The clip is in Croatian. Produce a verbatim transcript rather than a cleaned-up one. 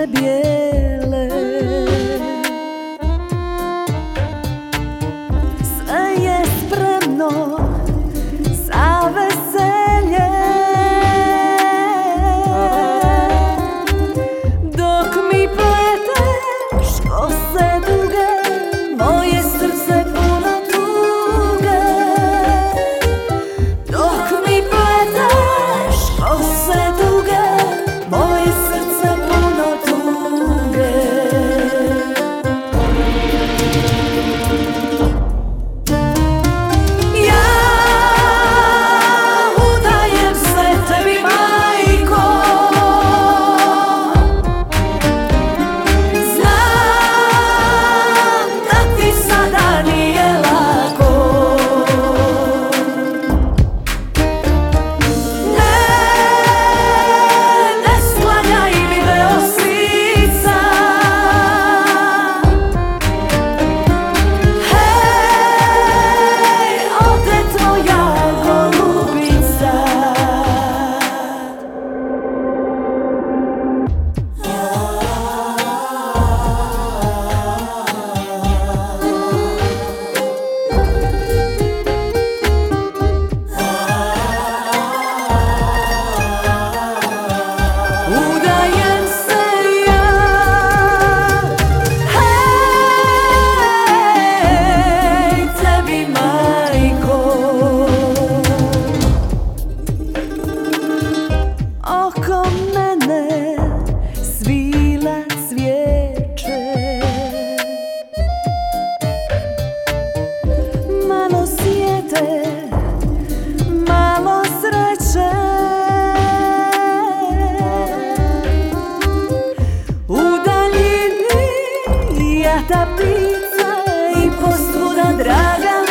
kiše bijele. Sve je spremno za veselje, dok mi pleteš kose duge, moje srce puno tuge. Dok mi pleteš kose duge, moje srce puno tuge. Ja udajem se tebi, majko, znam da ti sada nije lako. Ne, ne sklanjaj mi veo s lica. Hej, ode tvoja golubica. Udajem se ja, hej, tebi, majko. Oko mene svila cvijeće, malo sjete, malo sreće. U daljini ja ta ptica i posvuda draga